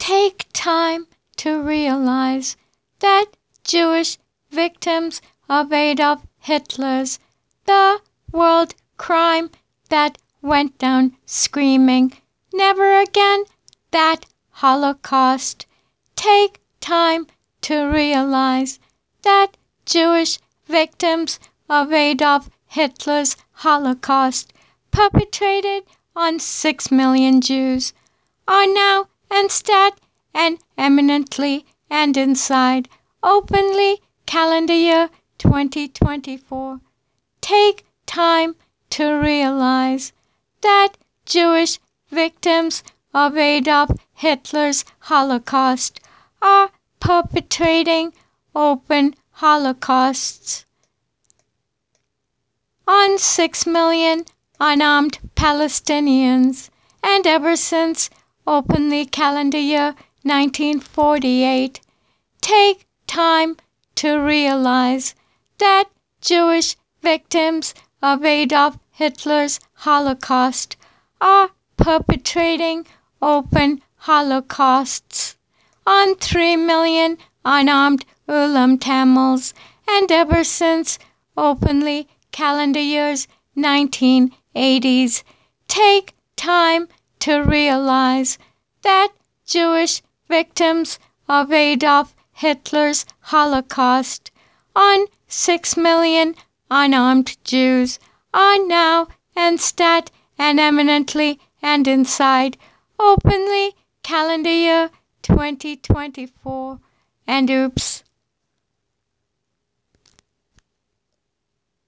Take time to realize that Jewish victims of Adolf Hitler's the world crime that went down screaming, never again, that Holocaust. Take time to realize that Jewish victims of Adolf Hitler's Holocaust, perpetrated on 6 million Jews, are now instead and eminently and inside openly calendar year 2024. Take time to realize that Jewish victims of Adolf Hitler's Holocaust are perpetrating open holocausts on 6 million unarmed Palestinians, and ever since openly calendar year 1948. Take time to realize that Jewish victims of Adolf Hitler's Holocaust are perpetrating open holocausts on 3 million unarmed Ulam Tamils, and ever since openly calendar years 1980s. Take time to realize that Jewish victims of Adolf Hitler's Holocaust on 6 million unarmed Jews are now instead and eminently and inside openly calendar year 2024. And oops.